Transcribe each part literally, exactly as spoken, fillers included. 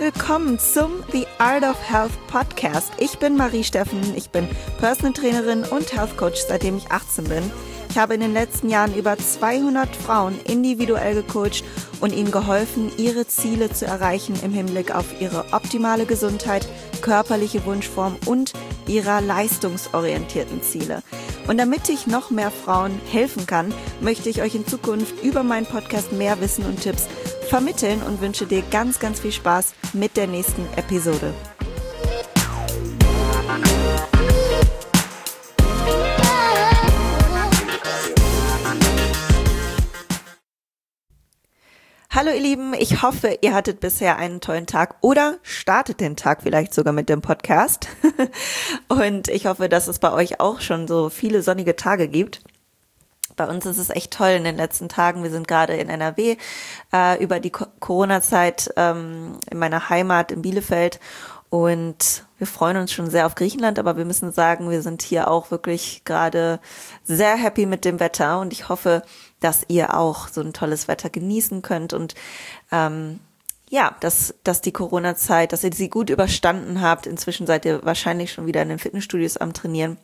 willkommen zum The Art of Health Podcast. Ich bin Marie Steffen, ich bin Personal Trainerin und Health Coach, seitdem ich achtzehn bin. Ich habe in den letzten Jahren über zweihundert Frauen individuell gecoacht und ihnen geholfen, ihre Ziele zu erreichen im Hinblick auf ihre optimale Gesundheit, körperliche Wunschform und ihrer leistungsorientierten Ziele. Und damit ich noch mehr Frauen helfen kann, möchte ich euch in Zukunft über meinen Podcast mehr Wissen und Tipps vermitteln und wünsche dir ganz, ganz viel Spaß mit der nächsten Episode. Hallo ihr Lieben, ich hoffe, ihr hattet bisher einen tollen Tag oder startet den Tag vielleicht sogar mit dem Podcast. Und ich hoffe, dass es bei euch auch schon so viele sonnige Tage gibt. Bei uns ist es echt toll in den letzten Tagen. Wir sind gerade in N R W äh, über die Co- Corona-Zeit ähm, in meiner Heimat in Bielefeld und wir freuen uns schon sehr auf Griechenland, aber wir müssen sagen, wir sind hier auch wirklich gerade sehr happy mit dem Wetter und ich hoffe, dass ihr auch so ein tolles Wetter genießen könnt und ähm, ja, dass, dass die Corona-Zeit, dass ihr sie gut überstanden habt. Inzwischen seid ihr wahrscheinlich schon wieder in den Fitnessstudios am Trainieren.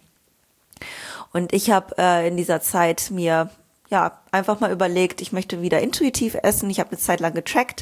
Und ich habe äh, in dieser Zeit mir ja einfach mal überlegt, ich möchte wieder intuitiv essen. Ich habe eine Zeit lang getrackt,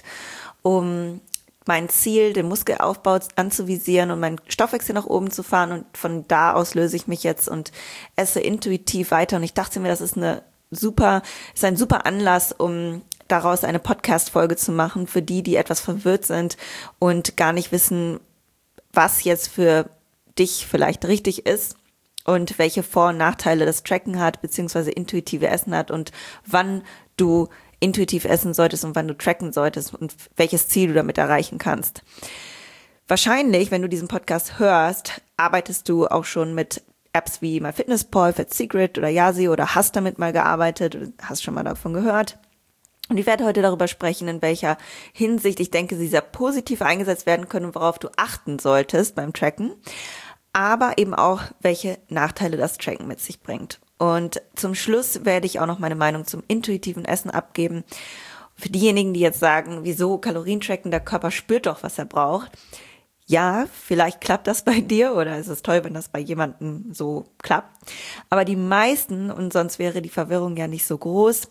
um mein Ziel, den Muskelaufbau anzuvisieren und meinen Stoffwechsel nach oben zu fahren. Und von da aus löse ich mich jetzt und esse intuitiv weiter. Und ich dachte mir, das ist eine super, ist ein super Anlass, um daraus eine Podcast-Folge zu machen für die, die etwas verwirrt sind und gar nicht wissen, was jetzt für dich vielleicht richtig ist. Und welche Vor- und Nachteile das Tracken hat, beziehungsweise intuitive Essen hat und wann du intuitiv essen solltest und wann du tracken solltest und welches Ziel du damit erreichen kannst. Wahrscheinlich, wenn du diesen Podcast hörst, arbeitest du auch schon mit Apps wie MyFitnessPal, FatSecret oder Yasi oder hast damit mal gearbeitet oder hast schon mal davon gehört. Und ich werde heute darüber sprechen, in welcher Hinsicht ich denke, sie sehr positiv eingesetzt werden können und worauf du achten solltest beim Tracken. Aber eben auch, welche Nachteile das Tracken mit sich bringt. Und zum Schluss werde ich auch noch meine Meinung zum intuitiven Essen abgeben. Für diejenigen, die jetzt sagen, wieso Kalorien tracken, der Körper spürt doch, was er braucht. Ja, vielleicht klappt das bei dir oder es ist toll, wenn das bei jemandem so klappt. Aber die meisten, und sonst wäre die Verwirrung ja nicht so groß,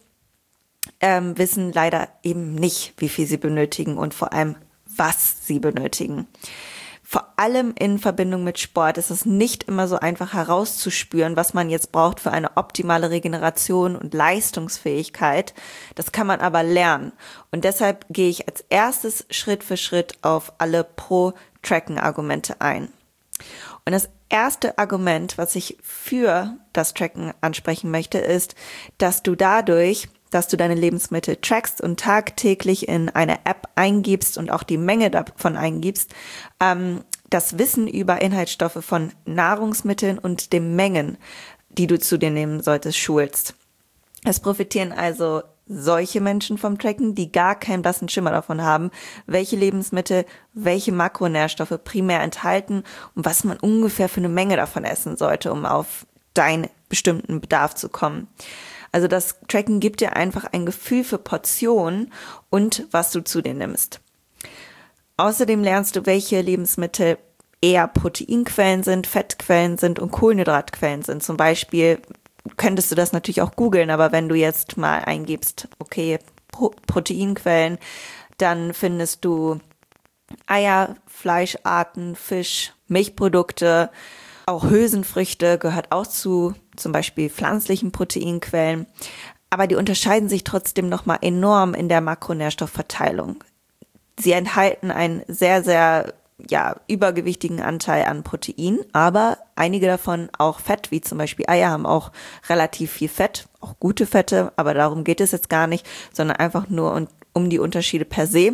ähm, wissen leider eben nicht, wie viel sie benötigen und vor allem, was sie benötigen. Vor allem in Verbindung mit Sport ist es nicht immer so einfach herauszuspüren, was man jetzt braucht für eine optimale Regeneration und Leistungsfähigkeit. Das kann man aber lernen. Und deshalb gehe ich als erstes Schritt für Schritt auf alle Pro-Tracken-Argumente ein. Und das erste Argument, was ich für das Tracken ansprechen möchte, ist, dass du dadurch, dass du deine Lebensmittel trackst und tagtäglich in eine App eingibst und auch die Menge davon eingibst, ähm, das Wissen über Inhaltsstoffe von Nahrungsmitteln und den Mengen, die du zu dir nehmen solltest, schulst. Es profitieren also solche Menschen vom Tracken, die gar keinen blassen Schimmer davon haben, welche Lebensmittel, welche Makronährstoffe primär enthalten und was man ungefähr für eine Menge davon essen sollte, um auf deinen bestimmten Bedarf zu kommen. Also das Tracken gibt dir einfach ein Gefühl für Portionen und was du zu dir nimmst. Außerdem lernst du, welche Lebensmittel eher Proteinquellen sind, Fettquellen sind und Kohlenhydratquellen sind. Zum Beispiel könntest du das natürlich auch googeln, aber wenn du jetzt mal eingibst, okay, Pro- Proteinquellen, dann findest du Eier, Fleischarten, Fisch, Milchprodukte, auch Hülsenfrüchte gehört auch zu zum Beispiel pflanzlichen Proteinquellen, aber die unterscheiden sich trotzdem nochmal enorm in der Makronährstoffverteilung. Sie enthalten einen sehr, sehr ja übergewichtigen Anteil an Protein, aber einige davon auch Fett, wie zum Beispiel Eier haben auch relativ viel Fett, auch gute Fette, aber darum geht es jetzt gar nicht, sondern einfach nur um, um die Unterschiede per se.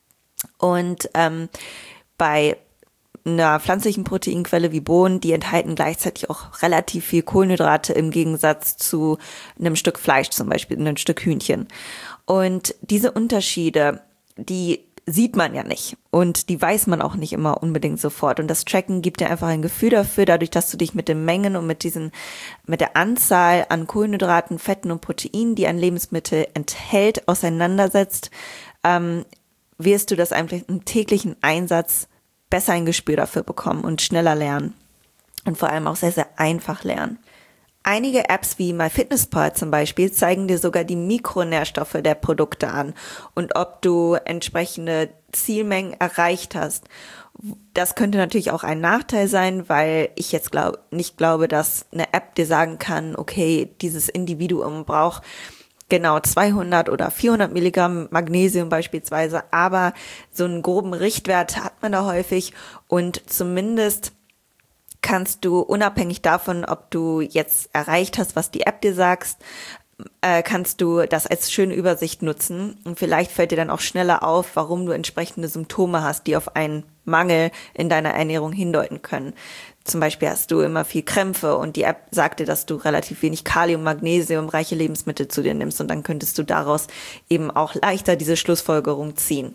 Und ähm, bei einer pflanzlichen Proteinquelle wie Bohnen, die enthalten gleichzeitig auch relativ viel Kohlenhydrate im Gegensatz zu einem Stück Fleisch, zum Beispiel einem Stück Hühnchen. Und diese Unterschiede, die sieht man ja nicht und die weiß man auch nicht immer unbedingt sofort. Und das Tracken gibt dir einfach ein Gefühl dafür, dadurch, dass du dich mit den Mengen und mit diesen, mit der Anzahl an Kohlenhydraten, Fetten und Proteinen, die ein Lebensmittel enthält, auseinandersetzt, ähm, wirst du das einfach im täglichen Einsatz besser ein Gespür dafür bekommen und schneller lernen. Und vor allem auch sehr, sehr einfach lernen. Einige Apps wie MyFitnessPal zum Beispiel zeigen dir sogar die Mikronährstoffe der Produkte an und ob du entsprechende Zielmengen erreicht hast. Das könnte natürlich auch ein Nachteil sein, weil ich jetzt glaub, nicht glaube, dass eine App dir sagen kann, okay, dieses Individuum braucht genau zweihundert oder vierhundert Milligramm Magnesium beispielsweise, aber so einen groben Richtwert hat man da häufig und zumindest kannst du unabhängig davon, ob du jetzt erreicht hast, was die App dir sagt, äh, kannst du das als schöne Übersicht nutzen und vielleicht fällt dir dann auch schneller auf, warum du entsprechende Symptome hast, die auf einen Mangel in deiner Ernährung hindeuten können. Zum Beispiel hast du immer viel Krämpfe und die App sagt dir, dass du relativ wenig Kalium, Magnesium, reiche Lebensmittel zu dir nimmst und dann könntest du daraus eben auch leichter diese Schlussfolgerung ziehen.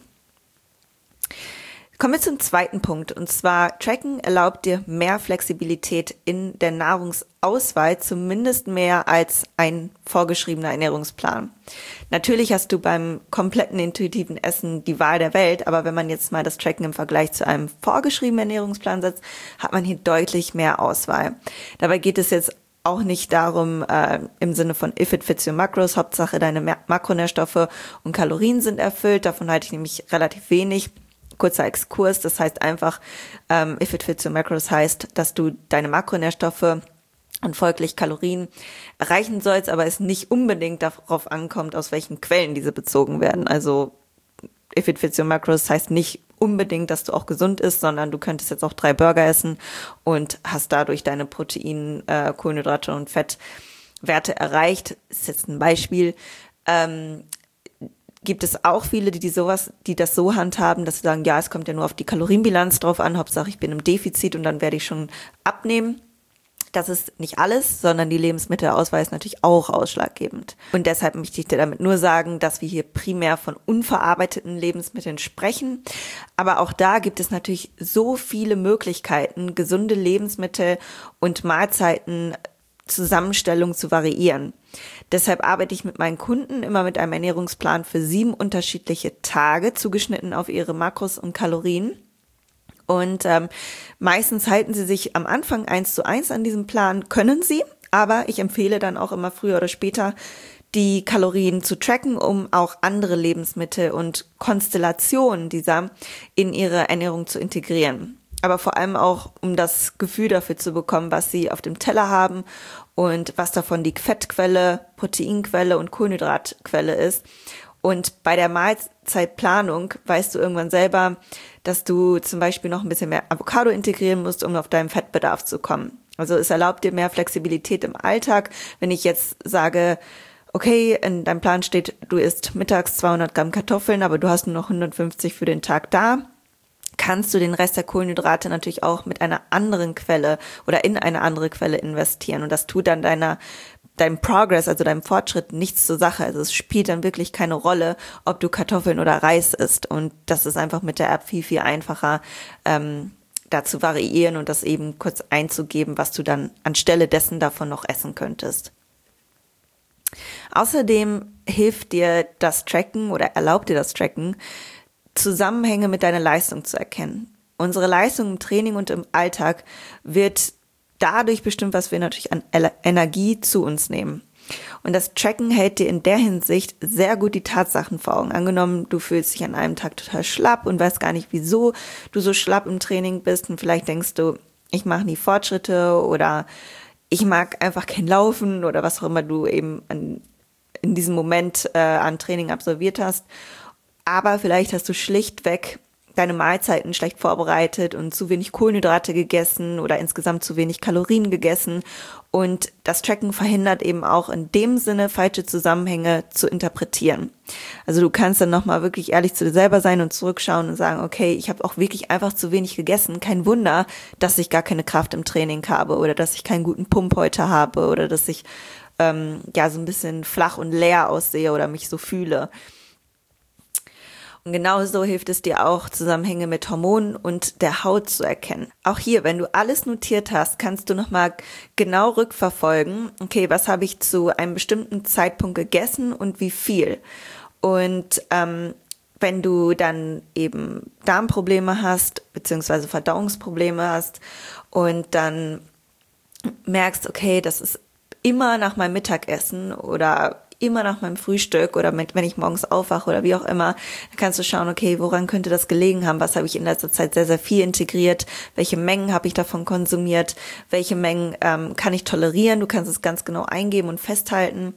Kommen wir zum zweiten Punkt, und zwar Tracken erlaubt dir mehr Flexibilität in der Nahrungsauswahl, zumindest mehr als ein vorgeschriebener Ernährungsplan. Natürlich hast du beim kompletten intuitiven Essen die Wahl der Welt, aber wenn man jetzt mal das Tracken im Vergleich zu einem vorgeschriebenen Ernährungsplan setzt, hat man hier deutlich mehr Auswahl. Dabei geht es jetzt auch nicht darum, äh, im Sinne von if it fits your macros, Hauptsache deine Makronährstoffe und Kalorien sind erfüllt, davon halte ich nämlich relativ wenig. Kurzer Exkurs, das heißt einfach, ähm, if it fits your macros heißt, dass du deine Makronährstoffe und folglich Kalorien erreichen sollst, aber es nicht unbedingt darauf ankommt, aus welchen Quellen diese bezogen werden. Also if it fits your macros heißt nicht unbedingt, dass du auch gesund isst, sondern du könntest jetzt auch drei Burger essen und hast dadurch deine Protein, äh, Kohlenhydrate und Fettwerte erreicht. Das ist jetzt ein Beispiel. Ähm, Gibt es auch viele, die, die sowas, die das so handhaben, dass sie sagen, ja, es kommt ja nur auf die Kalorienbilanz drauf an, Hauptsache ich bin im Defizit und dann werde ich schon abnehmen. Das ist nicht alles, sondern die Lebensmittelauswahl ist natürlich auch ausschlaggebend. Und deshalb möchte ich dir damit nur sagen, dass wir hier primär von unverarbeiteten Lebensmitteln sprechen. Aber auch da gibt es natürlich so viele Möglichkeiten, gesunde Lebensmittel und Mahlzeiten Zusammenstellung zu variieren. Deshalb arbeite ich mit meinen Kunden immer mit einem Ernährungsplan für sieben unterschiedliche Tage, zugeschnitten auf ihre Makros und Kalorien. Und ähm, meistens halten sie sich am Anfang eins zu eins an diesem Plan, können sie, aber ich empfehle dann auch immer früher oder später, die Kalorien zu tracken, um auch andere Lebensmittel und Konstellationen dieser in ihre Ernährung zu integrieren. Aber vor allem auch, um das Gefühl dafür zu bekommen, was sie auf dem Teller haben und was davon die Fettquelle, Proteinquelle und Kohlenhydratquelle ist. Und bei der Mahlzeitplanung weißt du irgendwann selber, dass du zum Beispiel noch ein bisschen mehr Avocado integrieren musst, um auf deinen Fettbedarf zu kommen. Also es erlaubt dir mehr Flexibilität im Alltag. Wenn ich jetzt sage, okay, in deinem Plan steht, du isst mittags zweihundert Gramm Kartoffeln, aber du hast nur noch hundertfünfzig für den Tag da, kannst du den Rest der Kohlenhydrate natürlich auch mit einer anderen Quelle oder in eine andere Quelle investieren. Und das tut dann deiner, deinem Progress, also deinem Fortschritt nichts zur Sache. Also es spielt dann wirklich keine Rolle, ob du Kartoffeln oder Reis isst. Und das ist einfach mit der App viel, viel einfacher, ähm, da zu variieren und das eben kurz einzugeben, was du dann anstelle dessen davon noch essen könntest. Außerdem hilft dir das Tracken oder erlaubt dir das Tracken, Zusammenhänge mit deiner Leistung zu erkennen. Unsere Leistung im Training und im Alltag wird dadurch bestimmt, was wir natürlich an Energie zu uns nehmen. Und das Tracken hält dir in der Hinsicht sehr gut die Tatsachen vor Augen. Angenommen, du fühlst dich an einem Tag total schlapp und weißt gar nicht, wieso du so schlapp im Training bist und vielleicht denkst du, ich mache nie Fortschritte oder ich mag einfach kein Laufen oder was auch immer du eben an, in diesem Moment äh, an Training absolviert hast. Aber vielleicht hast du schlichtweg deine Mahlzeiten schlecht vorbereitet und zu wenig Kohlenhydrate gegessen oder insgesamt zu wenig Kalorien gegessen. Und das Tracken verhindert eben auch in dem Sinne, falsche Zusammenhänge zu interpretieren. Also du kannst dann nochmal wirklich ehrlich zu dir selber sein und zurückschauen und sagen, okay, ich habe auch wirklich einfach zu wenig gegessen. Kein Wunder, dass ich gar keine Kraft im Training habe oder dass ich keinen guten Pump heute habe oder dass ich ähm, ja so ein bisschen flach und leer aussehe oder mich so fühle. Und genauso hilft es dir auch, Zusammenhänge mit Hormonen und der Haut zu erkennen. Auch hier, wenn du alles notiert hast, kannst du nochmal genau rückverfolgen, okay, was habe ich zu einem bestimmten Zeitpunkt gegessen und wie viel. Und ähm, wenn du dann eben Darmprobleme hast, beziehungsweise Verdauungsprobleme hast und dann merkst, okay, das ist immer nach meinem Mittagessen oder immer nach meinem Frühstück oder mit, wenn ich morgens aufwache oder wie auch immer, dann kannst du schauen, okay, woran könnte das gelegen haben? Was habe ich in letzter Zeit sehr, sehr viel integriert? Welche Mengen habe ich davon konsumiert? Welche Mengen ähm, kann ich tolerieren? Du kannst es ganz genau eingeben und festhalten.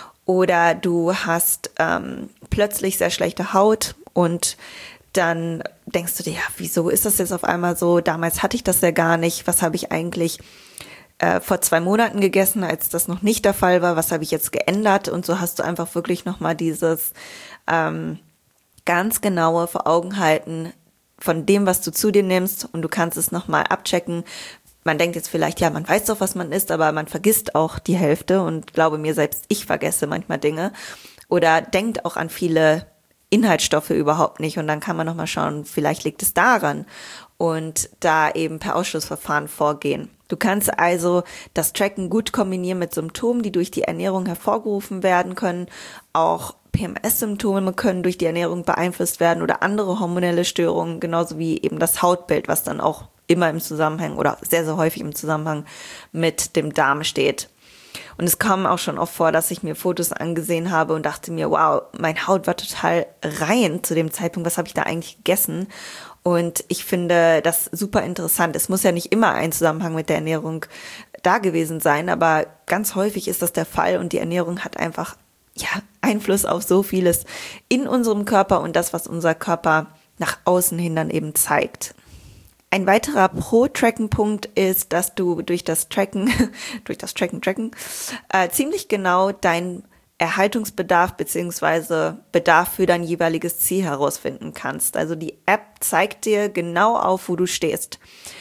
Oder du hast ähm, plötzlich sehr schlechte Haut und dann denkst du dir, ja, wieso ist das jetzt auf einmal so? Damals hatte ich das ja gar nicht. Was habe ich eigentlich äh, vor zwei Monaten gegessen, als das noch nicht der Fall war? Was habe ich jetzt geändert? Und so hast du einfach wirklich nochmal dieses ähm, ganz genaue vor Augen halten von dem, was du zu dir nimmst, und du kannst es nochmal abchecken. Man denkt jetzt vielleicht, ja, man weiß doch, was man isst, aber man vergisst auch die Hälfte, und glaube mir, selbst ich vergesse manchmal Dinge oder denkt auch an viele Inhaltsstoffe überhaupt nicht, und dann kann man nochmal schauen, vielleicht liegt es daran und da eben per Ausschlussverfahren vorgehen. Du kannst also das Tracken gut kombinieren mit Symptomen, die durch die Ernährung hervorgerufen werden können. Auch P M S-Symptome können durch die Ernährung beeinflusst werden oder andere hormonelle Störungen, genauso wie eben das Hautbild, was dann auch immer im Zusammenhang oder sehr, sehr häufig im Zusammenhang mit dem Darm steht. Und es kam auch schon oft vor, dass ich mir Fotos angesehen habe und dachte mir, wow, meine Haut war total rein zu dem Zeitpunkt, was habe ich da eigentlich gegessen? Und ich finde das super interessant. Es muss ja nicht immer ein Zusammenhang mit der Ernährung da gewesen sein, aber ganz häufig ist das der Fall, und die Ernährung hat einfach ja Einfluss auf so vieles in unserem Körper und das, was unser Körper nach außen hin dann eben zeigt. Ein weiterer Pro-Tracken-Punkt ist, dass du durch das Tracken, durch das Tracken, Tracken, äh, ziemlich genau deinen Erhaltungsbedarf beziehungsweise Bedarf für dein jeweiliges Ziel herausfinden kannst. Also die App zeigt dir genau auf, wo du stehst.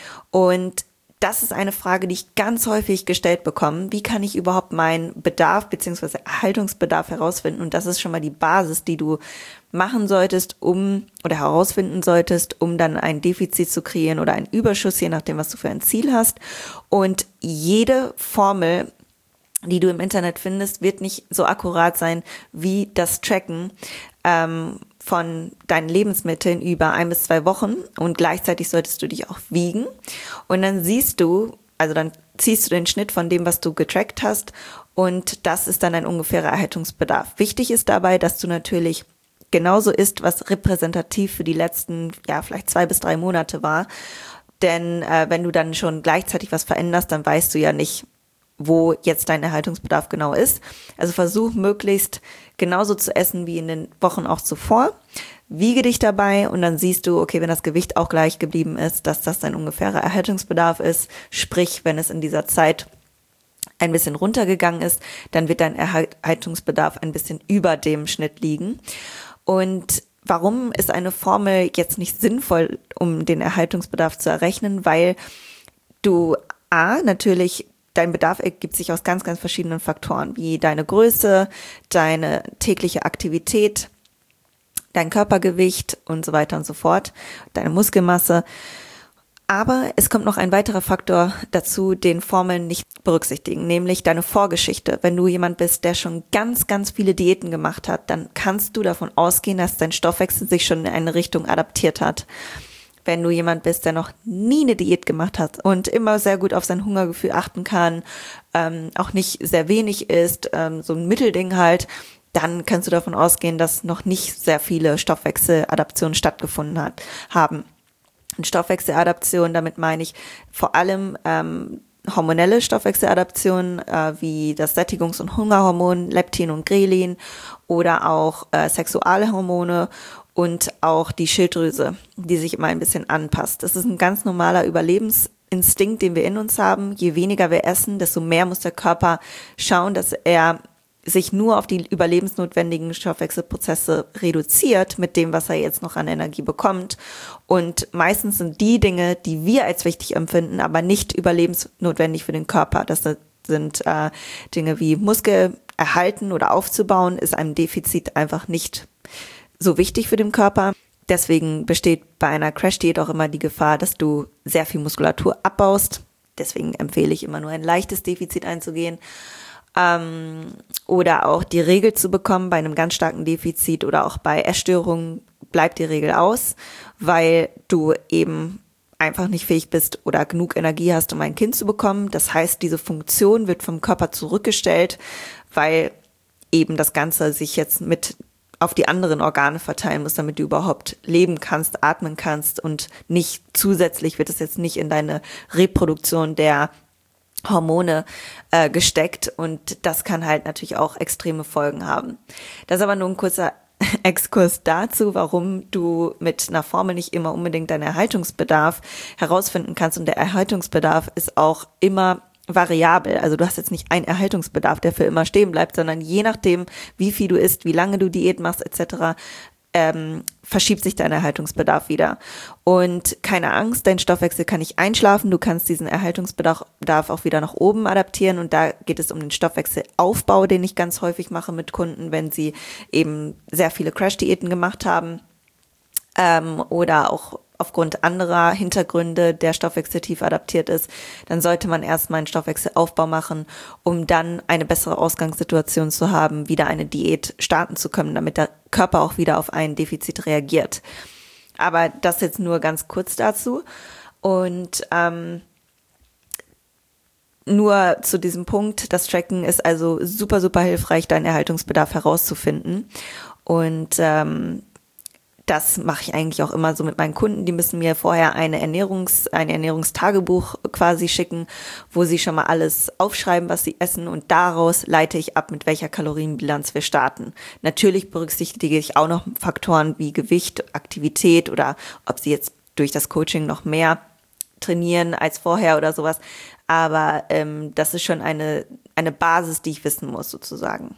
Und das ist eine Frage, die ich ganz häufig gestellt bekomme. Wie kann ich überhaupt meinen Bedarf bzw. Erhaltungsbedarf herausfinden? Und das ist schon mal die Basis, die du machen solltest, um oder herausfinden solltest, um dann ein Defizit zu kreieren oder einen Überschuss, je nachdem, was du für ein Ziel hast. Und jede Formel, die du im Internet findest, wird nicht so akkurat sein wie das Tracken ähm, von deinen Lebensmitteln über ein bis zwei Wochen, und gleichzeitig solltest du dich auch wiegen, und dann siehst du, also dann ziehst du den Schnitt von dem, was du getrackt hast, und das ist dann ein ungefährer Erhaltungsbedarf. Wichtig ist dabei, dass du natürlich genauso isst, was repräsentativ für die letzten, ja, vielleicht zwei bis drei Monate war, denn äh, wenn du dann schon gleichzeitig was veränderst, dann weißt du ja nicht, wo jetzt dein Erhaltungsbedarf genau ist. Also versuch möglichst genauso zu essen wie in den Wochen auch zuvor. Wiege dich dabei, und dann siehst du, okay, wenn das Gewicht auch gleich geblieben ist, dass das dein ungefährer Erhaltungsbedarf ist. Sprich, wenn es in dieser Zeit ein bisschen runtergegangen ist, dann wird dein Erhaltungsbedarf ein bisschen über dem Schnitt liegen. Und warum ist eine Formel jetzt nicht sinnvoll, um den Erhaltungsbedarf zu errechnen? Weil du A, natürlich dein Bedarf ergibt sich aus ganz, ganz verschiedenen Faktoren, wie deine Größe, deine tägliche Aktivität, dein Körpergewicht und so weiter und so fort, deine Muskelmasse. Aber es kommt noch ein weiterer Faktor dazu, den Formeln nicht berücksichtigen, nämlich deine Vorgeschichte. Wenn du jemand bist, der schon ganz, ganz viele Diäten gemacht hat, dann kannst du davon ausgehen, dass dein Stoffwechsel sich schon in eine Richtung adaptiert hat. Wenn du jemand bist, der noch nie eine Diät gemacht hat und immer sehr gut auf sein Hungergefühl achten kann, ähm, auch nicht sehr wenig isst, ähm, so ein Mittelding halt, dann kannst du davon ausgehen, dass noch nicht sehr viele Stoffwechseladaptionen stattgefunden hat, haben. Und Stoffwechseladaption, damit meine ich vor allem ähm, hormonelle Stoffwechseladaptionen, äh, wie das Sättigungs- und Hungerhormon Leptin und Grelin, oder auch äh, Sexualhormone und auch die Schilddrüse, die sich immer ein bisschen anpasst. Das ist ein ganz normaler Überlebensinstinkt, den wir in uns haben. Je weniger wir essen, desto mehr muss der Körper schauen, dass er sich nur auf die überlebensnotwendigen Stoffwechselprozesse reduziert mit dem, was er jetzt noch an Energie bekommt. Und meistens sind die Dinge, die wir als wichtig empfinden, aber nicht überlebensnotwendig für den Körper. Das sind äh, Dinge wie Muskel erhalten oder aufzubauen, ist einem Defizit einfach nicht so wichtig für den Körper. Deswegen besteht bei einer Crash-Diät auch immer die Gefahr, dass du sehr viel Muskulatur abbaust. Deswegen empfehle ich immer nur ein leichtes Defizit einzugehen. Ähm, oder auch die Regel zu bekommen bei einem ganz starken Defizit oder auch bei Essstörungen bleibt die Regel aus, weil du eben einfach nicht fähig bist oder genug Energie hast, um ein Kind zu bekommen. Das heißt, diese Funktion wird vom Körper zurückgestellt, weil eben das Ganze sich jetzt mit auf die anderen Organe verteilen muss, damit du überhaupt leben kannst, atmen kannst und nicht zusätzlich wird es jetzt nicht in deine Reproduktion der Hormone äh, gesteckt und das kann halt natürlich auch extreme Folgen haben. Das ist aber nur ein kurzer Exkurs dazu, warum du mit einer Formel nicht immer unbedingt deinen Erhaltungsbedarf herausfinden kannst und der Erhaltungsbedarf ist auch immer variabel. Also du hast jetzt nicht einen Erhaltungsbedarf, der für immer stehen bleibt, sondern je nachdem, wie viel du isst, wie lange du Diät machst et cetera, ähm, verschiebt sich dein Erhaltungsbedarf wieder. Und keine Angst, dein Stoffwechsel kann nicht einschlafen, du kannst diesen Erhaltungsbedarf auch wieder nach oben adaptieren und da geht es um den Stoffwechselaufbau, den ich ganz häufig mache mit Kunden, wenn sie eben sehr viele Crash-Diäten gemacht haben ähm, oder auch aufgrund anderer Hintergründe der Stoffwechsel tief adaptiert ist, dann sollte man erstmal einen Stoffwechselaufbau machen, um dann eine bessere Ausgangssituation zu haben, wieder eine Diät starten zu können, damit der Körper auch wieder auf ein Defizit reagiert. Aber das jetzt nur ganz kurz dazu. Und ähm, nur zu diesem Punkt, das Tracken ist also super, super hilfreich, deinen Erhaltungsbedarf herauszufinden. Und ähm, das mache ich eigentlich auch immer so mit meinen Kunden. Die müssen mir vorher eine Ernährungs, ein Ernährungstagebuch quasi schicken, wo sie schon mal alles aufschreiben, was sie essen und daraus leite ich ab, mit welcher Kalorienbilanz wir starten. Natürlich berücksichtige ich auch noch Faktoren wie Gewicht, Aktivität oder ob sie jetzt durch das Coaching noch mehr trainieren als vorher oder sowas. Aber ähm, das ist schon eine, eine Basis, die ich wissen muss sozusagen.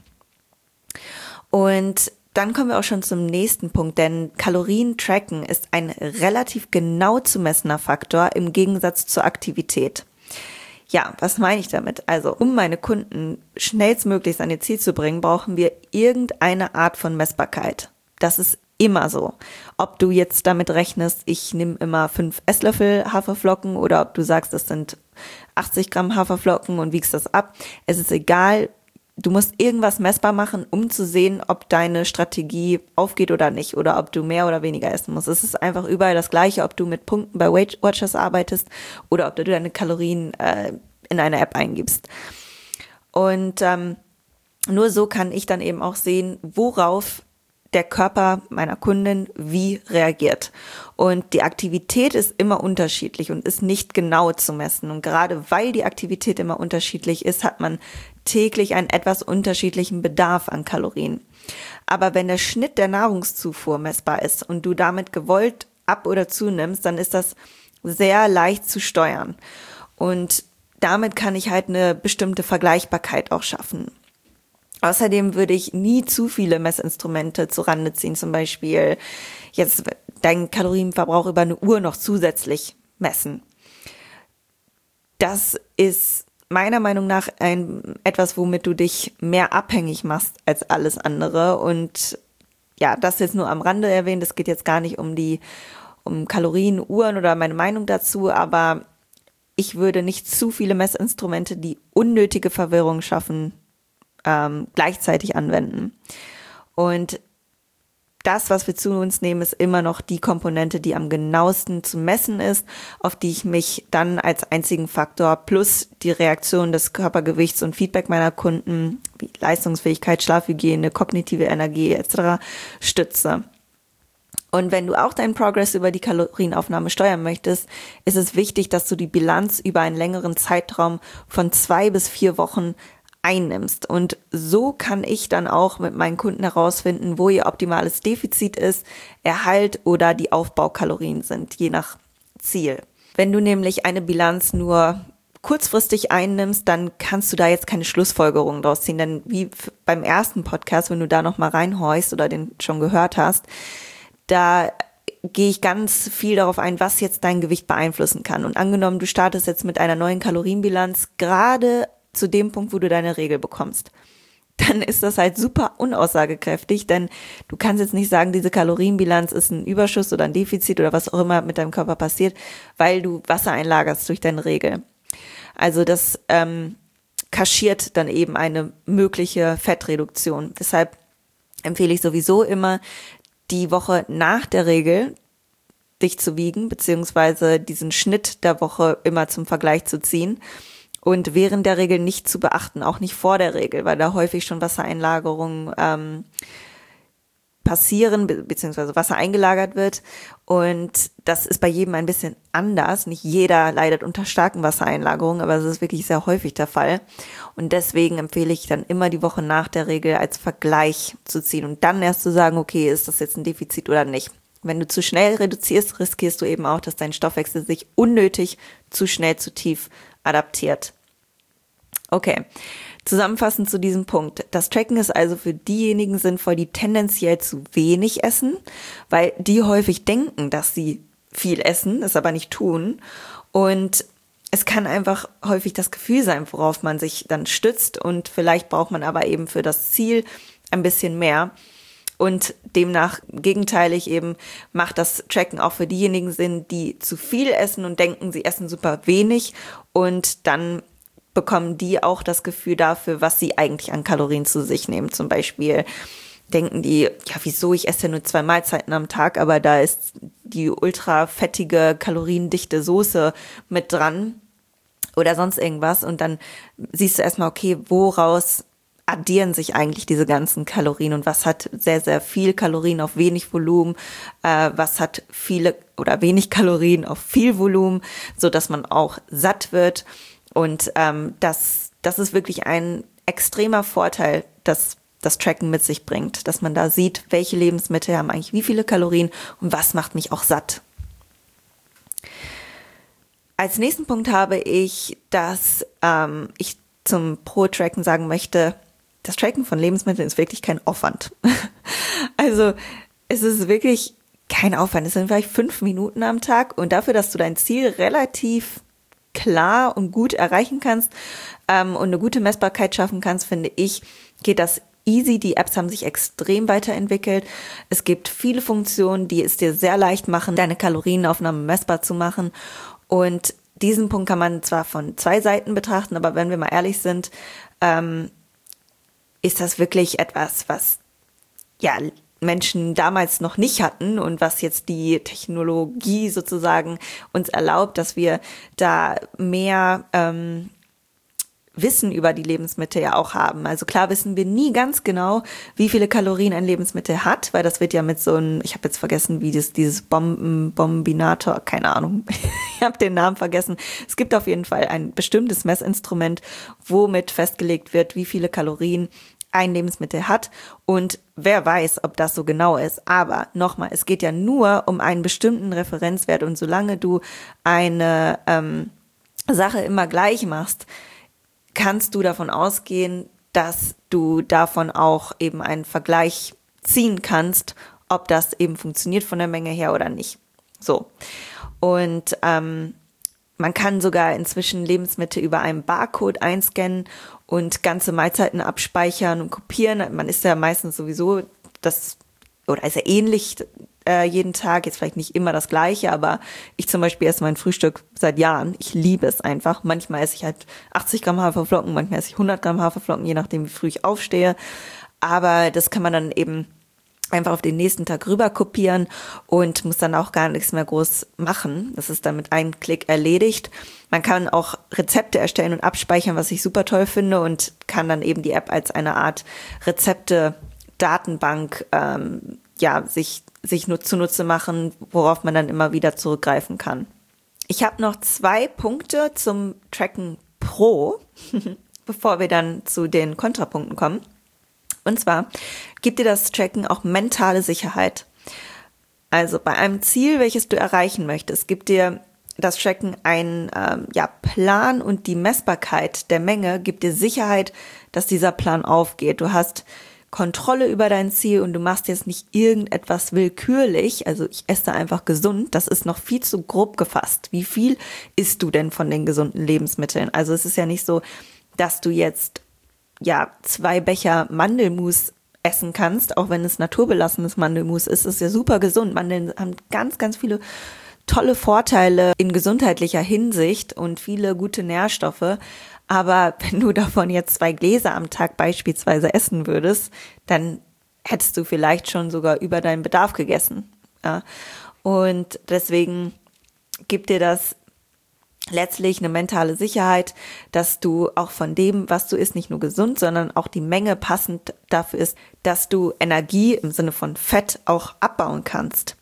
Und dann kommen wir auch schon zum nächsten Punkt, denn Kalorien tracken ist ein relativ genau zu messender Faktor im Gegensatz zur Aktivität. Ja, was meine ich damit? Also, um meine Kunden schnellstmöglichst an ihr Ziel zu bringen, brauchen wir irgendeine Art von Messbarkeit. Das ist immer so. Ob du jetzt damit rechnest, ich nehme immer fünf Esslöffel Haferflocken oder ob du sagst, das sind achtzig Gramm Haferflocken und wiegst das ab. Es ist egal. Du musst irgendwas messbar machen, um zu sehen, ob deine Strategie aufgeht oder nicht oder ob du mehr oder weniger essen musst. Es ist einfach überall das Gleiche, ob du mit Punkten bei Weight Watchers arbeitest oder ob du deine Kalorien äh, in eine App eingibst. Und ähm, nur so kann ich dann eben auch sehen, worauf der Körper meiner Kundin wie reagiert. Und die Aktivität ist immer unterschiedlich und ist nicht genau zu messen. Und gerade weil die Aktivität immer unterschiedlich ist, hat man täglich einen etwas unterschiedlichen Bedarf an Kalorien. Aber wenn der Schnitt der Nahrungszufuhr messbar ist und du damit gewollt ab- oder zunimmst, dann ist das sehr leicht zu steuern. Und damit kann ich halt eine bestimmte Vergleichbarkeit auch schaffen. Außerdem würde ich nie zu viele Messinstrumente zu Rande ziehen, zum Beispiel jetzt deinen Kalorienverbrauch über eine Uhr noch zusätzlich messen. Das ist meiner Meinung nach ein etwas, womit du dich mehr abhängig machst als alles andere. Und ja, das jetzt nur am Rande erwähnt. Es geht jetzt gar nicht um die um Kalorien, Uhren oder meine Meinung dazu, aber ich würde nicht zu viele Messinstrumente, die unnötige Verwirrung schaffen, ähm, gleichzeitig anwenden. Und das, was wir zu uns nehmen, ist immer noch die Komponente, die am genauesten zu messen ist, auf die ich mich dann als einzigen Faktor plus die Reaktion des Körpergewichts und Feedback meiner Kunden, wie Leistungsfähigkeit, Schlafhygiene, kognitive Energie et cetera stütze. Und wenn du auch deinen Progress über die Kalorienaufnahme steuern möchtest, ist es wichtig, dass du die Bilanz über einen längeren Zeitraum von zwei bis vier Wochen einnimmst. Und so kann ich dann auch mit meinen Kunden herausfinden, wo ihr optimales Defizit ist, Erhalt oder die Aufbaukalorien sind, je nach Ziel. Wenn du nämlich eine Bilanz nur kurzfristig einnimmst, dann kannst du da jetzt keine Schlussfolgerungen draus ziehen, denn wie beim ersten Podcast, wenn du da nochmal reinhorchst oder den schon gehört hast, da gehe ich ganz viel darauf ein, was jetzt dein Gewicht beeinflussen kann. Und angenommen, du startest jetzt mit einer neuen Kalorienbilanz, gerade zu dem Punkt, wo du deine Regel bekommst, dann ist das halt super unaussagekräftig, denn du kannst jetzt nicht sagen, diese Kalorienbilanz ist ein Überschuss oder ein Defizit oder was auch immer mit deinem Körper passiert, weil du Wasser einlagerst durch deine Regel. Also das ähm, kaschiert dann eben eine mögliche Fettreduktion. Deshalb empfehle ich sowieso immer, die Woche nach der Regel dich zu wiegen, beziehungsweise diesen Schnitt der Woche immer zum Vergleich zu ziehen und während der Regel nicht zu beachten, auch nicht vor der Regel, weil da häufig schon Wassereinlagerungen ähm, passieren, be- beziehungsweise Wasser eingelagert wird. Und das ist bei jedem ein bisschen anders. Nicht jeder leidet unter starken Wassereinlagerungen, aber es ist wirklich sehr häufig der Fall. Und deswegen empfehle ich dann immer die Woche nach der Regel als Vergleich zu ziehen und dann erst zu sagen, okay, ist das jetzt ein Defizit oder nicht. Wenn du zu schnell reduzierst, riskierst du eben auch, dass dein Stoffwechsel sich unnötig zu schnell zu tief adaptiert. Okay. Zusammenfassend zu diesem Punkt. Das Tracken ist also für diejenigen sinnvoll, die tendenziell zu wenig essen, weil die häufig denken, dass sie viel essen, es aber nicht tun. Und es kann einfach häufig das Gefühl sein, worauf man sich dann stützt. Und vielleicht braucht man aber eben für das Ziel ein bisschen mehr. Und demnach gegenteilig eben macht das Tracken auch für diejenigen Sinn, die zu viel essen und denken, sie essen super wenig und dann bekommen die auch das Gefühl dafür, was sie eigentlich an Kalorien zu sich nehmen. Zum Beispiel denken die, ja wieso, ich esse ja nur zwei Mahlzeiten am Tag, aber da ist die ultra fettige, kaloriendichte Soße mit dran oder sonst irgendwas. Und dann siehst du erstmal, okay, woraus addieren sich eigentlich diese ganzen Kalorien und was hat sehr, sehr viel Kalorien auf wenig Volumen, äh, was hat viele oder wenig Kalorien auf viel Volumen, so dass man auch satt wird. Und ähm, das, das ist wirklich ein extremer Vorteil, dass das Tracken mit sich bringt, dass man da sieht, welche Lebensmittel haben eigentlich wie viele Kalorien und was macht mich auch satt. Als nächsten Punkt habe ich, dass ähm, ich zum Pro-Tracken sagen möchte, das Tracken von Lebensmitteln ist wirklich kein Aufwand. Also es ist wirklich kein Aufwand. Es sind vielleicht fünf Minuten am Tag und dafür, dass du dein Ziel relativ klar und gut erreichen kannst ähm, und eine gute Messbarkeit schaffen kannst, finde ich, geht das easy. Die Apps haben sich extrem weiterentwickelt. Es gibt viele Funktionen, die es dir sehr leicht machen, deine Kalorienaufnahme messbar zu machen. Und diesen Punkt kann man zwar von zwei Seiten betrachten, aber wenn wir mal ehrlich sind, ähm, ist das wirklich etwas, was ja Menschen damals noch nicht hatten und was jetzt die Technologie sozusagen uns erlaubt, dass wir da mehr ähm, Wissen über die Lebensmittel ja auch haben. Also klar wissen wir nie ganz genau, wie viele Kalorien ein Lebensmittel hat, weil das wird ja mit so einem, ich habe jetzt vergessen, wie das dieses Bomben, Bombinator, keine Ahnung, ich habe den Namen vergessen. Es gibt auf jeden Fall ein bestimmtes Messinstrument, womit festgelegt wird, wie viele Kalorien ein Lebensmittel hat und wer weiß, ob das so genau ist. Aber nochmal, es geht ja nur um einen bestimmten Referenzwert und solange du eine ähm, Sache immer gleich machst, kannst du davon ausgehen, dass du davon auch eben einen Vergleich ziehen kannst, ob das eben funktioniert von der Menge her oder nicht. So. Und ähm, man kann sogar inzwischen Lebensmittel über einen Barcode einscannen und ganze Mahlzeiten abspeichern und kopieren. Man isst ja meistens sowieso das, oder ist ja ähnlich äh, jeden Tag, jetzt vielleicht nicht immer das Gleiche, aber ich zum Beispiel esse mein Frühstück seit Jahren. Ich liebe es einfach. Manchmal esse ich halt achtzig Gramm Haferflocken, manchmal esse ich hundert Gramm Haferflocken, je nachdem, wie früh ich aufstehe. Aber das kann man dann eben einfach auf den nächsten Tag rüber kopieren und muss dann auch gar nichts mehr groß machen. Das ist dann mit einem Klick erledigt. Man kann auch Rezepte erstellen und abspeichern, was ich super toll finde und kann dann eben die App als eine Art Rezepte-Datenbank ähm, ja, sich, sich nur zunutze machen, worauf man dann immer wieder zurückgreifen kann. Ich habe noch zwei Punkte zum Tracken Pro, bevor wir dann zu den Kontrapunkten kommen. Und zwar gibt dir das Tracken auch mentale Sicherheit. Also bei einem Ziel, welches du erreichen möchtest, gibt dir das Tracken einen ähm, ja, Plan und die Messbarkeit der Menge gibt dir Sicherheit, dass dieser Plan aufgeht. Du hast Kontrolle über dein Ziel und du machst jetzt nicht irgendetwas willkürlich. Also ich esse einfach gesund. Das ist noch viel zu grob gefasst. Wie viel isst du denn von den gesunden Lebensmitteln? Also es ist ja nicht so, dass du jetzt ja, zwei Becher Mandelmus essen kannst, auch wenn es naturbelassenes Mandelmus ist, ist ja super gesund. Mandeln haben ganz, ganz viele tolle Vorteile in gesundheitlicher Hinsicht und viele gute Nährstoffe. Aber wenn du davon jetzt zwei Gläser am Tag beispielsweise essen würdest, dann hättest du vielleicht schon sogar über deinen Bedarf gegessen. Ja? Und deswegen gibt dir das letztlich eine mentale Sicherheit, dass du auch von dem, was du isst, nicht nur gesund, sondern auch die Menge passend dafür ist, dass du Energie im Sinne von Fett auch abbauen kannst.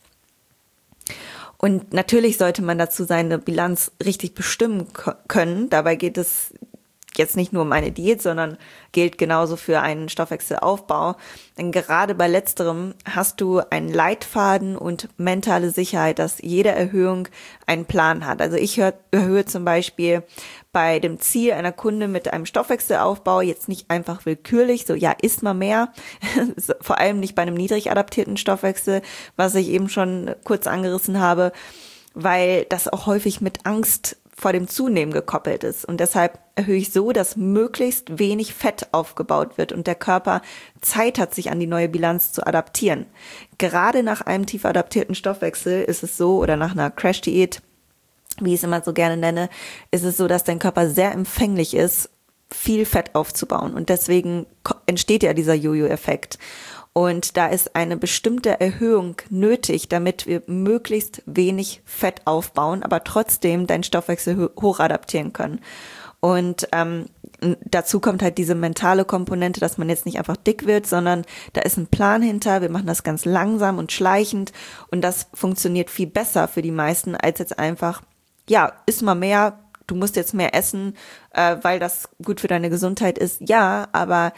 Und natürlich sollte man dazu seine Bilanz richtig bestimmen können. Dabei geht es jetzt nicht nur um eine Diät, sondern gilt genauso für einen Stoffwechselaufbau. Denn gerade bei letzterem hast du einen Leitfaden und mentale Sicherheit, dass jede Erhöhung einen Plan hat. Also ich erhöhe zum Beispiel bei dem Ziel einer Kunde mit einem Stoffwechselaufbau jetzt nicht einfach willkürlich, so ja, isst mal mehr, vor allem nicht bei einem niedrig adaptierten Stoffwechsel, was ich eben schon kurz angerissen habe, weil das auch häufig mit Angst vor dem Zunehmen gekoppelt ist. Und deshalb erhöhe ich so, dass möglichst wenig Fett aufgebaut wird und der Körper Zeit hat, sich an die neue Bilanz zu adaptieren. Gerade nach einem tief adaptierten Stoffwechsel ist es so, oder nach einer Crash-Diät, wie ich es immer so gerne nenne, ist es so, dass dein Körper sehr empfänglich ist, viel Fett aufzubauen. Und deswegen entsteht ja dieser Jojo-Effekt. Und da ist eine bestimmte Erhöhung nötig, damit wir möglichst wenig Fett aufbauen, aber trotzdem deinen Stoffwechsel hochadaptieren können. Und ähm, dazu kommt halt diese mentale Komponente, dass man jetzt nicht einfach dick wird, sondern da ist ein Plan hinter. Wir machen das ganz langsam und schleichend und das funktioniert viel besser für die meisten, als jetzt einfach, ja, iss mal mehr, du musst jetzt mehr essen, äh, weil das gut für deine Gesundheit ist. Ja, aber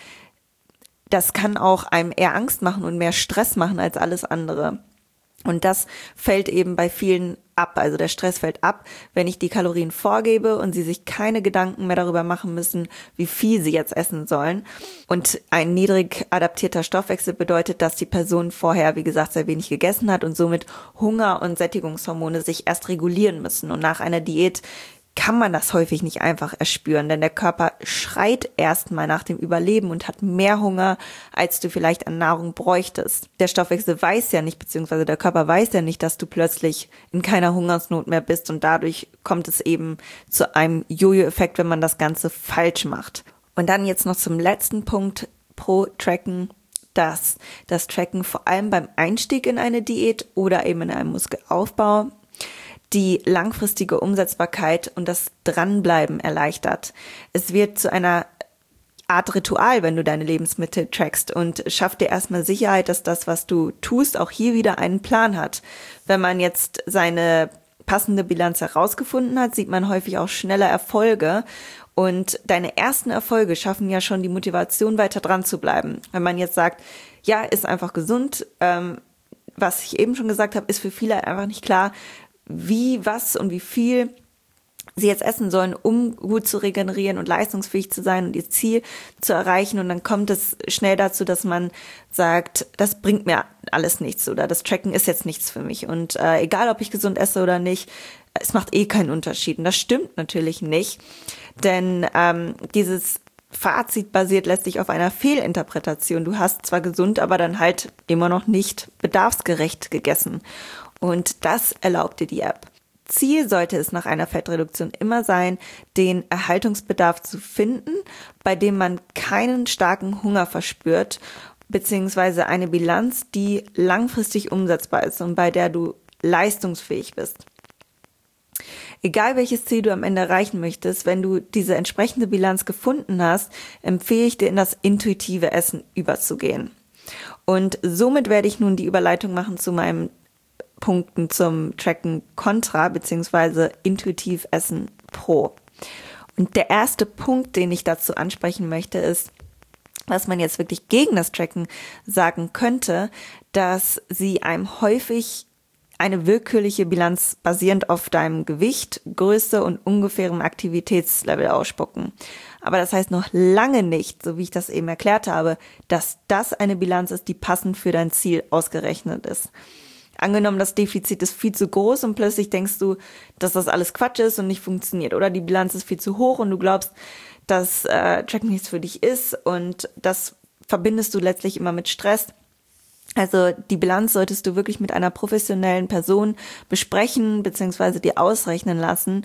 das kann auch einem eher Angst machen und mehr Stress machen als alles andere. Und das fällt eben bei vielen ab. Also der Stress fällt ab, wenn ich die Kalorien vorgebe und sie sich keine Gedanken mehr darüber machen müssen, wie viel sie jetzt essen sollen. Und ein niedrig adaptierter Stoffwechsel bedeutet, dass die Person vorher, wie gesagt, sehr wenig gegessen hat und somit Hunger und Sättigungshormone sich erst regulieren müssen. Und nach einer Diät kann man das häufig nicht einfach erspüren, denn der Körper schreit erstmal nach dem Überleben und hat mehr Hunger, als du vielleicht an Nahrung bräuchtest. Der Stoffwechsel weiß ja nicht, beziehungsweise der Körper weiß ja nicht, dass du plötzlich in keiner Hungersnot mehr bist und dadurch kommt es eben zu einem Jojo-Effekt, wenn man das Ganze falsch macht. Und dann jetzt noch zum letzten Punkt pro Tracken, dass das Tracken vor allem beim Einstieg in eine Diät oder eben in einem Muskelaufbau die langfristige Umsetzbarkeit und das Dranbleiben erleichtert. Es wird zu einer Art Ritual, wenn du deine Lebensmittel trackst und schafft dir erstmal Sicherheit, dass das, was du tust, auch hier wieder einen Plan hat. Wenn man jetzt seine passende Bilanz herausgefunden hat, sieht man häufig auch schneller Erfolge und deine ersten Erfolge schaffen ja schon die Motivation, weiter dran zu bleiben. Wenn man jetzt sagt, ja, ist einfach gesund, ähm, was ich eben schon gesagt habe, ist für viele einfach nicht klar, wie, was und wie viel sie jetzt essen sollen, um gut zu regenerieren und leistungsfähig zu sein und ihr Ziel zu erreichen. Und dann kommt es schnell dazu, dass man sagt, das bringt mir alles nichts oder das Tracken ist jetzt nichts für mich. Und äh, egal, ob ich gesund esse oder nicht, es macht eh keinen Unterschied. Und das stimmt natürlich nicht, denn ähm, dieses Fazit basiert letztlich auf einer Fehlinterpretation. Du hast zwar gesund, aber dann halt immer noch nicht bedarfsgerecht gegessen. Und das erlaubt dir die App. Ziel sollte es nach einer Fettreduktion immer sein, den Erhaltungsbedarf zu finden, bei dem man keinen starken Hunger verspürt, beziehungsweise eine Bilanz, die langfristig umsetzbar ist und bei der du leistungsfähig bist. Egal welches Ziel du am Ende erreichen möchtest, wenn du diese entsprechende Bilanz gefunden hast, empfehle ich dir, in das intuitive Essen überzugehen. Und somit werde ich nun die Überleitung machen zu meinem Punkten zum Tracken Contra bzw. Intuitiv Essen Pro. Und der erste Punkt, den ich dazu ansprechen möchte, ist, was man jetzt wirklich gegen das Tracken sagen könnte, dass sie einem häufig eine willkürliche Bilanz basierend auf deinem Gewicht, Größe und ungefährem Aktivitätslevel ausspucken. Aber das heißt noch lange nicht, so wie ich das eben erklärt habe, dass das eine Bilanz ist, die passend für dein Ziel ausgerechnet ist. Angenommen, das Defizit ist viel zu groß und plötzlich denkst du, dass das alles Quatsch ist und nicht funktioniert. Oder die Bilanz ist viel zu hoch und du glaubst, dass äh, Tracken nichts für dich ist und das verbindest du letztlich immer mit Stress. Also die Bilanz solltest du wirklich mit einer professionellen Person besprechen bzw. dir ausrechnen lassen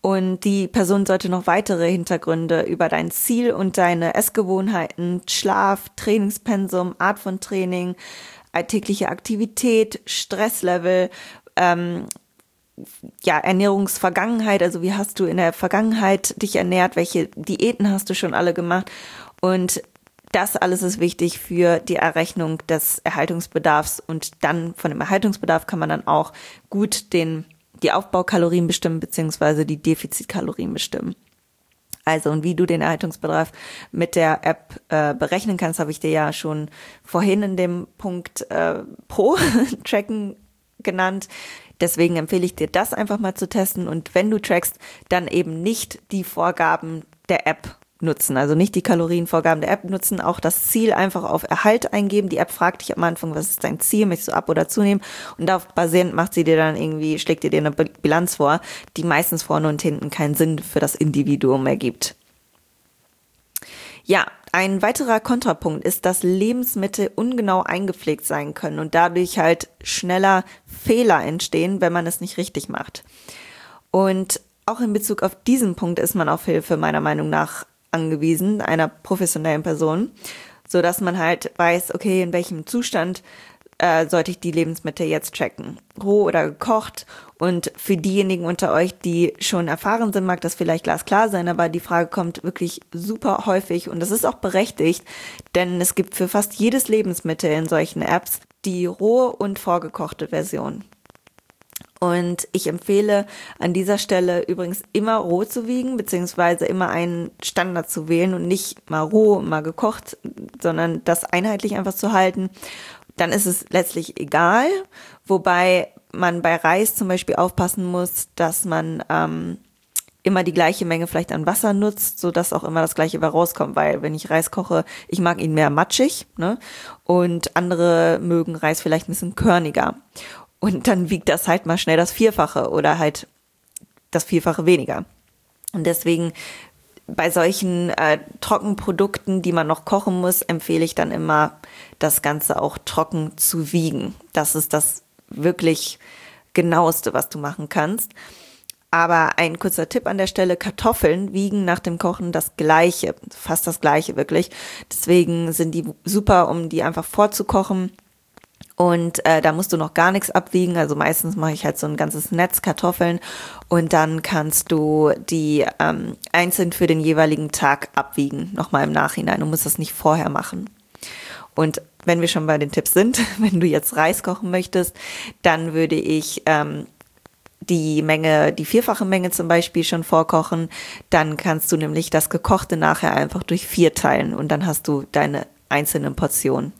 Und die Person sollte noch weitere Hintergründe über dein Ziel und deine Essgewohnheiten, Schlaf, Trainingspensum, Art von Training, alltägliche Aktivität, Stresslevel, ähm, ja, Ernährungsvergangenheit, also wie hast du in der Vergangenheit dich ernährt, welche Diäten hast du schon alle gemacht, und das alles ist wichtig für die Errechnung des Erhaltungsbedarfs, und dann von dem Erhaltungsbedarf kann man dann auch gut den die Aufbaukalorien bestimmen beziehungsweise die Defizitkalorien bestimmen. Also, und wie du den Erhaltungsbedarf mit der App äh, berechnen kannst, habe ich dir ja schon vorhin in dem Punkt äh, pro Tracken genannt. Deswegen empfehle ich dir, das einfach mal zu testen. Und wenn du trackst, dann eben nicht die Vorgaben der App nutzen. Also nicht die Kalorienvorgaben der App nutzen, auch das Ziel einfach auf Erhalt eingeben. Die App fragt dich am Anfang, was ist dein Ziel, möchtest du ab- oder zunehmen? Und darauf basierend macht sie dir dann irgendwie, schlägt dir dir eine Bilanz vor, die meistens vorne und hinten keinen Sinn für das Individuum ergibt. Ja, ein weiterer Kontrapunkt ist, dass Lebensmittel ungenau eingepflegt sein können und dadurch halt schneller Fehler entstehen, wenn man es nicht richtig macht. Und auch in Bezug auf diesen Punkt ist man auf Hilfe meiner Meinung nach angewiesen, einer professionellen Person, so dass man halt weiß, okay, in welchem Zustand äh, sollte ich die Lebensmittel jetzt tracken, roh oder gekocht. Und für diejenigen unter euch, die schon erfahren sind, mag das vielleicht glasklar sein, aber die Frage kommt wirklich super häufig und das ist auch berechtigt, denn es gibt für fast jedes Lebensmittel in solchen Apps die rohe und vorgekochte Version. Und ich empfehle an dieser Stelle übrigens immer roh zu wiegen, beziehungsweise immer einen Standard zu wählen und nicht mal roh, mal gekocht, sondern das einheitlich einfach zu halten. Dann ist es letztlich egal, wobei man bei Reis zum Beispiel aufpassen muss, dass man ähm, immer die gleiche Menge vielleicht an Wasser nutzt, sodass auch immer das Gleiche bei rauskommt, weil wenn ich Reis koche, ich mag ihn mehr matschig, ne? Und andere mögen Reis vielleicht ein bisschen körniger. Und dann wiegt das halt mal schnell das Vierfache oder halt das Vierfache weniger. Und deswegen bei solchen äh, Trockenprodukten, die man noch kochen muss, empfehle ich dann immer, das Ganze auch trocken zu wiegen. Das ist das wirklich genaueste, was du machen kannst. Aber ein kurzer Tipp an der Stelle, Kartoffeln wiegen nach dem Kochen das Gleiche, fast das Gleiche wirklich. Deswegen sind die super, um die einfach vorzukochen. Und äh, da musst du noch gar nichts abwiegen, also meistens mache ich halt so ein ganzes Netz Kartoffeln und dann kannst du die ähm, einzeln für den jeweiligen Tag abwiegen, nochmal im Nachhinein. Du musst das nicht vorher machen. Und wenn wir schon bei den Tipps sind, wenn du jetzt Reis kochen möchtest, dann würde ich ähm, die Menge, die vierfache Menge zum Beispiel schon vorkochen. Dann kannst du nämlich das Gekochte nachher einfach durch vier teilen und dann hast du deine einzelnen Portionen.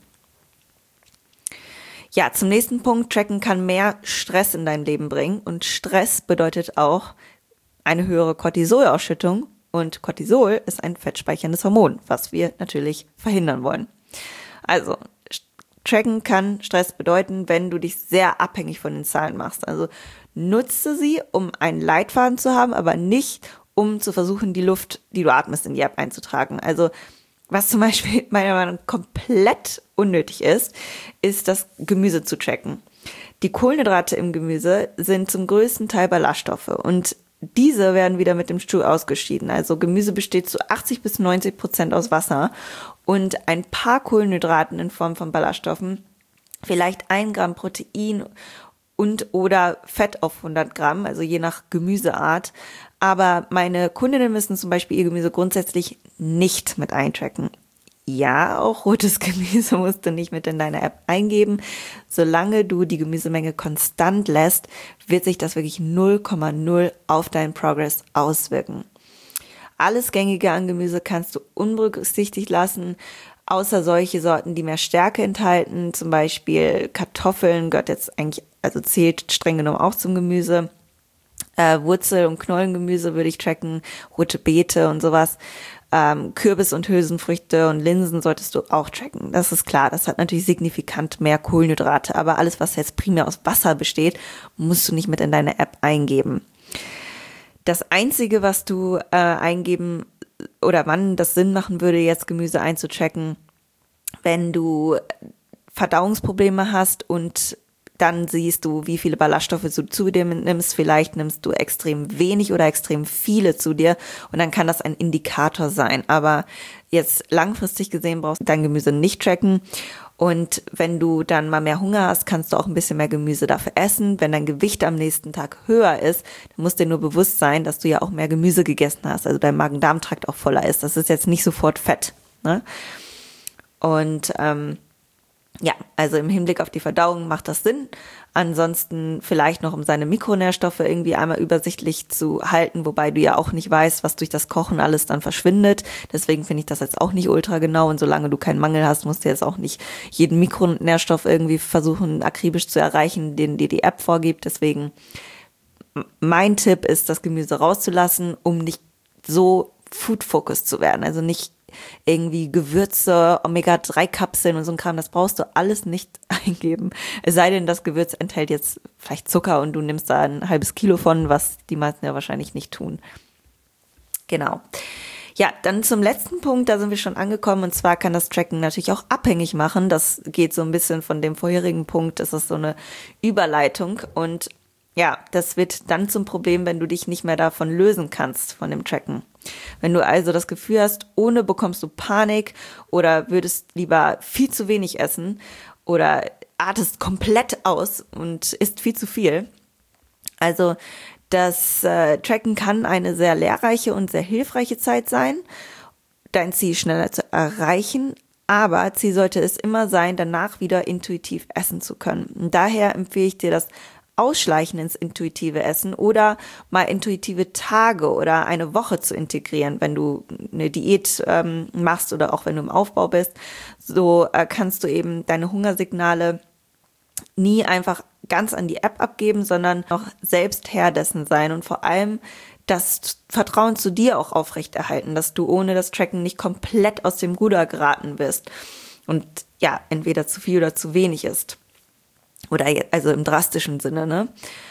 Ja, zum nächsten Punkt, Tracken kann mehr Stress in dein Leben bringen und Stress bedeutet auch eine höhere Cortisolausschüttung und Cortisol ist ein fettspeicherndes Hormon, was wir natürlich verhindern wollen. Also, Tracken kann Stress bedeuten, wenn du dich sehr abhängig von den Zahlen machst. Also nutze sie, um einen Leitfaden zu haben, aber nicht, um zu versuchen, die Luft, die du atmest, in die App einzutragen. Also was zum Beispiel meiner Meinung nach komplett unnötig ist, ist das Gemüse zu tracken. Die Kohlenhydrate im Gemüse sind zum größten Teil Ballaststoffe und diese werden wieder mit dem Stuhl ausgeschieden. Also Gemüse besteht zu achtzig bis neunzig Prozent aus Wasser und ein paar Kohlenhydraten in Form von Ballaststoffen, vielleicht ein Gramm Protein und oder Fett auf hundert Gramm, also je nach Gemüseart. Aber meine Kundinnen müssen zum Beispiel ihr Gemüse grundsätzlich nicht mit eintracken. Ja, auch rotes Gemüse musst du nicht mit in deine App eingeben. Solange du die Gemüsemenge konstant lässt, wird sich das wirklich null Komma null auf deinen Progress auswirken. Alles Gängige an Gemüse kannst du unberücksichtigt lassen, außer solche Sorten, die mehr Stärke enthalten. Zum Beispiel Kartoffeln gehört jetzt eigentlich, also zählt streng genommen auch zum Gemüse. Äh, Wurzel- und Knollengemüse würde ich tracken, rote Beete und sowas. Ähm, Kürbis und Hülsenfrüchte und Linsen solltest du auch tracken. Das ist klar, das hat natürlich signifikant mehr Kohlenhydrate, aber alles, was jetzt primär aus Wasser besteht, musst du nicht mit in deine App eingeben. Das Einzige, was du äh, eingeben oder wann das Sinn machen würde, jetzt Gemüse einzutracken, wenn du Verdauungsprobleme hast und dann siehst du, wie viele Ballaststoffe du zu dir nimmst. Vielleicht nimmst du extrem wenig oder extrem viele zu dir und dann kann das ein Indikator sein. Aber jetzt langfristig gesehen brauchst du dein Gemüse nicht tracken. Und wenn du dann mal mehr Hunger hast, kannst du auch ein bisschen mehr Gemüse dafür essen. Wenn dein Gewicht am nächsten Tag höher ist, dann musst dir nur bewusst sein, dass du ja auch mehr Gemüse gegessen hast, also dein Magen-Darm-Trakt auch voller ist. Das ist jetzt nicht sofort Fett, ne? Und ähm, ja, also im Hinblick auf die Verdauung macht das Sinn. Ansonsten vielleicht noch, um seine Mikronährstoffe irgendwie einmal übersichtlich zu halten, wobei du ja auch nicht weißt, was durch das Kochen alles dann verschwindet. Deswegen finde ich das jetzt auch nicht ultra genau. Und solange du keinen Mangel hast, musst du jetzt auch nicht jeden Mikronährstoff irgendwie versuchen, akribisch zu erreichen, den dir die App vorgibt. Deswegen mein Tipp ist, das Gemüse rauszulassen, um nicht so Food-Focus zu werden. Also nicht irgendwie Gewürze, Omega drei Kapseln und so ein Kram, das brauchst du alles nicht eingeben. Es sei denn, das Gewürz enthält jetzt vielleicht Zucker und du nimmst da ein halbes Kilo von, was die meisten ja wahrscheinlich nicht tun. Genau. Ja, dann zum letzten Punkt, da sind wir schon angekommen, und zwar kann das Tracken natürlich auch abhängig machen. Das geht so ein bisschen von dem vorherigen Punkt, das ist so eine Überleitung und ja, das wird dann zum Problem, wenn du dich nicht mehr davon lösen kannst, von dem Tracken. Wenn du also das Gefühl hast, ohne bekommst du Panik oder würdest lieber viel zu wenig essen oder artest komplett aus und isst viel zu viel. Also das äh, Tracken kann eine sehr lehrreiche und sehr hilfreiche Zeit sein, dein Ziel schneller zu erreichen, aber Ziel sollte es immer sein, danach wieder intuitiv essen zu können. Und daher empfehle ich dir das Ausschleichen ins intuitive Essen oder mal intuitive Tage oder eine Woche zu integrieren, wenn du eine Diät ähm, machst oder auch wenn du im Aufbau bist. So äh, kannst du eben deine Hungersignale nie einfach ganz an die App abgeben, sondern noch selbst Herr dessen sein und vor allem das Vertrauen zu dir auch aufrechterhalten, dass du ohne das Tracken nicht komplett aus dem Ruder geraten bist und ja, entweder zu viel oder zu wenig ist. Oder also im drastischen Sinne, ne?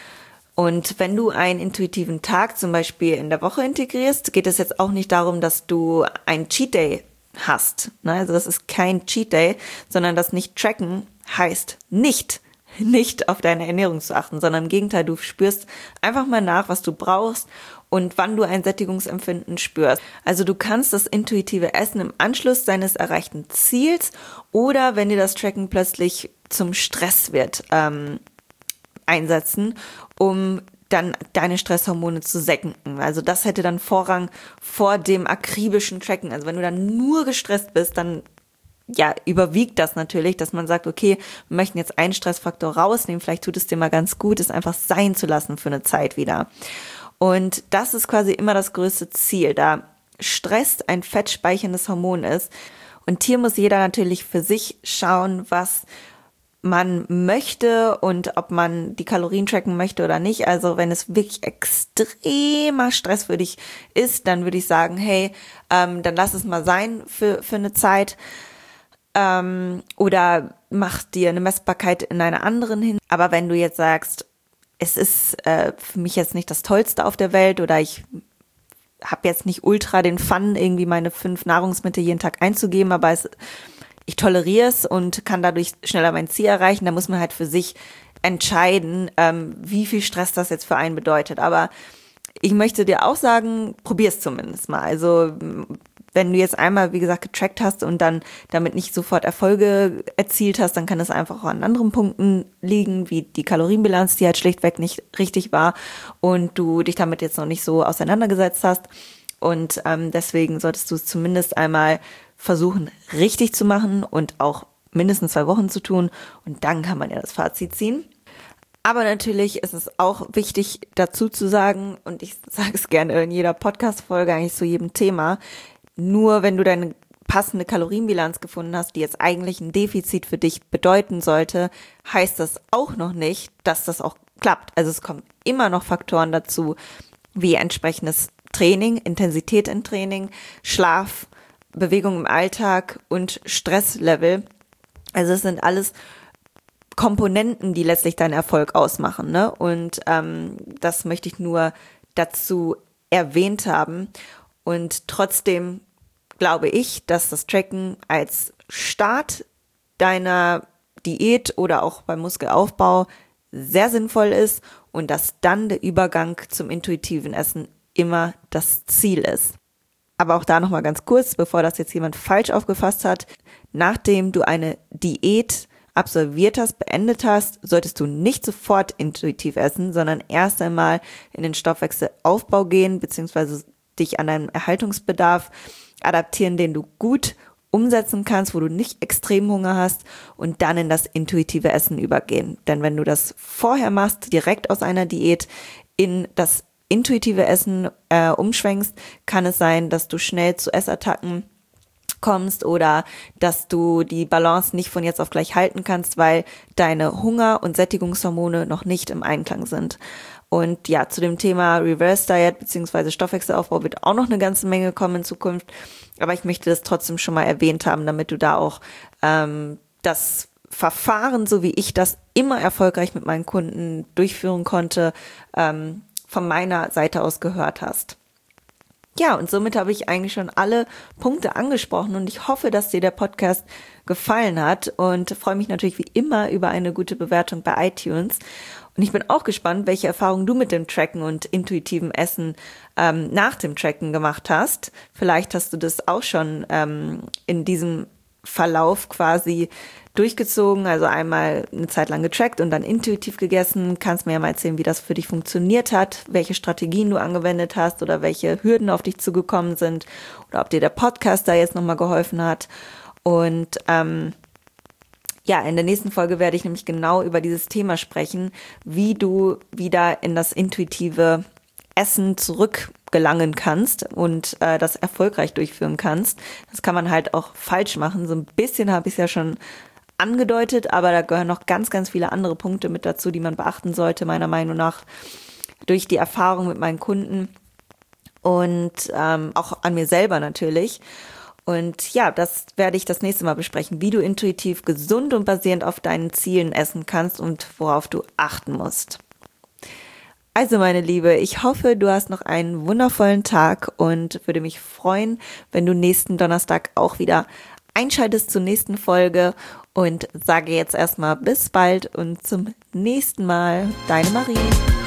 Und wenn du einen intuitiven Tag zum Beispiel in der Woche integrierst, geht es jetzt auch nicht darum, dass du einen Cheat Day hast. Ne? Also das ist kein Cheat Day, sondern das Nicht-Tracken heißt nicht, nicht auf deine Ernährung zu achten, sondern im Gegenteil, du spürst einfach mal nach, was du brauchst und wann du ein Sättigungsempfinden spürst. Also du kannst das intuitive Essen im Anschluss deines erreichten Ziels oder wenn dir das Tracken plötzlich zum Stress wird, ähm, einsetzen, um dann deine Stresshormone zu senken. Also das hätte dann Vorrang vor dem akribischen Tracken. Also wenn du dann nur gestresst bist, dann ja, überwiegt das natürlich, dass man sagt, okay, wir möchten jetzt einen Stressfaktor rausnehmen, vielleicht tut es dir mal ganz gut, es einfach sein zu lassen für eine Zeit wieder. Und das ist quasi immer das größte Ziel, da Stress ein fettspeicherndes Hormon ist. Und hier muss jeder natürlich für sich schauen, was man möchte und ob man die Kalorien tracken möchte oder nicht. Also wenn es wirklich extremer Stress für dich ist, dann würde ich sagen, hey, ähm, dann lass es mal sein für, für eine Zeit. Ähm, oder mach dir eine Messbarkeit in einer anderen hin. Aber wenn du jetzt sagst, es ist äh, für mich jetzt nicht das Tollste auf der Welt oder ich habe jetzt nicht ultra den Fun, irgendwie meine fünf Nahrungsmittel jeden Tag einzugeben, aber es, ich toleriere es und kann dadurch schneller mein Ziel erreichen, da muss man halt für sich entscheiden, ähm, wie viel Stress das jetzt für einen bedeutet. Aber ich möchte dir auch sagen, probier es zumindest mal. Also wenn du jetzt einmal, wie gesagt, getrackt hast und dann damit nicht sofort Erfolge erzielt hast, dann kann es einfach auch an anderen Punkten liegen, wie die Kalorienbilanz, die halt schlichtweg nicht richtig war und du dich damit jetzt noch nicht so auseinandergesetzt hast. Und ähm, deswegen solltest du es zumindest einmal versuchen, richtig zu machen und auch mindestens zwei Wochen zu tun. Und dann kann man ja das Fazit ziehen. Aber natürlich ist es auch wichtig dazu zu sagen, und ich sage es gerne in jeder Podcast-Folge eigentlich zu jedem Thema, nur wenn du deine passende Kalorienbilanz gefunden hast, die jetzt eigentlich ein Defizit für dich bedeuten sollte, heißt das auch noch nicht, dass das auch klappt. Also es kommen immer noch Faktoren dazu, wie entsprechendes Training, Intensität im Training, Schlaf, Bewegung im Alltag und Stresslevel. Also es sind alles Komponenten, die letztlich deinen Erfolg ausmachen, ne? Und ähm, das möchte ich nur dazu erwähnt haben. Und trotzdem glaube ich, dass das Tracken als Start deiner Diät oder auch beim Muskelaufbau sehr sinnvoll ist und dass dann der Übergang zum intuitiven Essen immer das Ziel ist. Aber auch da nochmal ganz kurz, bevor das jetzt jemand falsch aufgefasst hat, nachdem du eine Diät absolviert hast, beendet hast, solltest du nicht sofort intuitiv essen, sondern erst einmal in den Stoffwechselaufbau gehen, beziehungsweise dich an deinen Erhaltungsbedarf adaptieren, den du gut umsetzen kannst, wo du nicht extrem Hunger hast und dann in das intuitive Essen übergehen. Denn wenn du das vorher machst, direkt aus einer Diät in das intuitive Essen äh, umschwenkst, kann es sein, dass du schnell zu Essattacken kommst oder dass du die Balance nicht von jetzt auf gleich halten kannst, weil deine Hunger- und Sättigungshormone noch nicht im Einklang sind. Und ja, zu dem Thema Reverse Diet bzw. Stoffwechselaufbau wird auch noch eine ganze Menge kommen in Zukunft. Aber ich möchte das trotzdem schon mal erwähnt haben, damit du da auch ähm, das Verfahren, so wie ich das immer erfolgreich mit meinen Kunden durchführen konnte, ähm, von meiner Seite aus gehört hast. Ja, und somit habe ich eigentlich schon alle Punkte angesprochen und ich hoffe, dass dir der Podcast gefallen hat und freue mich natürlich wie immer über eine gute Bewertung bei iTunes. Und ich bin auch gespannt, welche Erfahrungen du mit dem Tracken und intuitivem Essen ähm, nach dem Tracken gemacht hast. Vielleicht hast du das auch schon ähm, in diesem Verlauf quasi durchgezogen, also einmal eine Zeit lang getrackt und dann intuitiv gegessen. Kannst mir ja mal erzählen, wie das für dich funktioniert hat, welche Strategien du angewendet hast oder welche Hürden auf dich zugekommen sind oder ob dir der Podcast da jetzt nochmal geholfen hat. Und ähm, ja, in der nächsten Folge werde ich nämlich genau über dieses Thema sprechen, wie du wieder in das intuitive Essen zurückgelangen kannst und äh, das erfolgreich durchführen kannst. Das kann man halt auch falsch machen. So ein bisschen habe ich es ja schon angedeutet, aber da gehören noch ganz, ganz viele andere Punkte mit dazu, die man beachten sollte, meiner Meinung nach, durch die Erfahrung mit meinen Kunden und ähm, auch an mir selber natürlich. Und ja, das werde ich das nächste Mal besprechen, wie du intuitiv, gesund und basierend auf deinen Zielen essen kannst und worauf du achten musst. Also meine Liebe, ich hoffe, du hast noch einen wundervollen Tag und würde mich freuen, wenn du nächsten Donnerstag auch wieder einschaltest zur nächsten Folge und sage jetzt erstmal bis bald und zum nächsten Mal. Deine Marie.